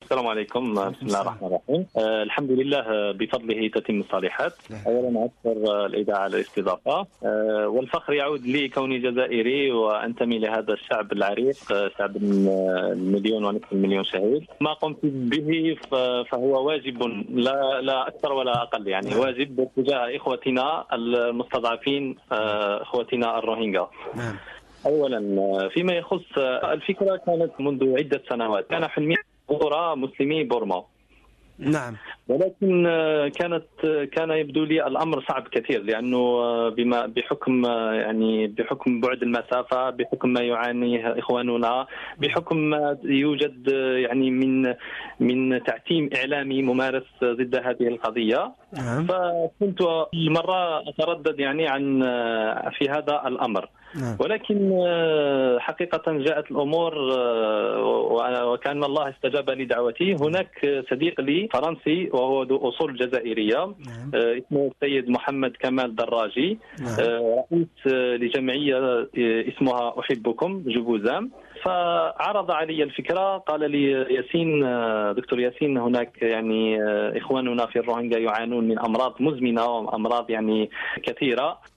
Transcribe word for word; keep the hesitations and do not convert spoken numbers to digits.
السلام عليكم. بسم الله الرحمن الرحيم. أه الحمد لله بفضله تتم الصالحات. أولا أشكر الإذاعة على الاستضافة، أه والفخر يعود لي كوني جزائري وأنتمي لهذا الشعب العريق، شعب المليون ونصف المليون شهيد. ما قمت به فهو واجب لا لا أكثر ولا أقل، يعني واجب تجاه إخوتنا المستضعفين، إخوتنا الروهينجا. أولا فيما يخص الفكرة كانت منذ عدة سنوات، كان حلمي حضور مسلمي بورما. نعم. ولكن كانت كان يبدو لي الأمر صعب كثير، لأنه بما بحكم يعني بحكم بعد المسافة، بحكم ما يعانيه إخواننا، بحكم ما يوجد يعني من من تعتيم إعلامي ممارس ضد هذه القضية. نعم. فكنت مرة أتردد يعني عن في هذا الأمر. نعم. ولكن حقيقة جاءت الأمور وكان الله استجاب لدعوتي. هناك صديق لي فرنسي وهو ذو أصول جزائرية، نعم. اسمه السيد محمد كمال دراجي، نعم. رئيس لجمعية اسمها أحبكم جبوزام. فعرض علي الفكرة، قال لي ياسين، دكتور ياسين، هناك يعني إخواننا في الروهينجا يعانون من أمراض مزمنة وأمراض يعني كثيرة،